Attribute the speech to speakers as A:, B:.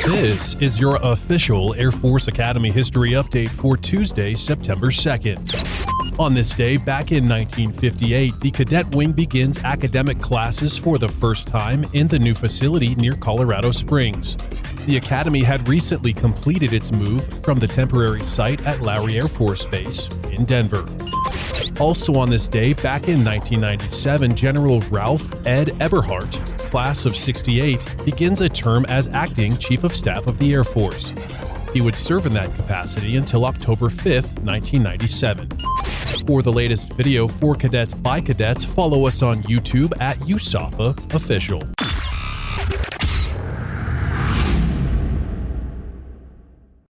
A: This is your official Air Force Academy history update for Tuesday, September 2nd. On this day, back in 1958, the Cadet Wing begins academic classes for the first time in the new facility near Colorado Springs. The Academy had recently completed its move from the temporary site at Lowry Air Force Base in Denver. Also on this day, back in 1997, General Ralph Ed Eberhart, class of 68, begins a term as acting Chief of Staff of the Air Force. He would serve in that capacity until October 5th, 1997. For the latest video for cadets by cadets, follow us on YouTube at USAFA Official.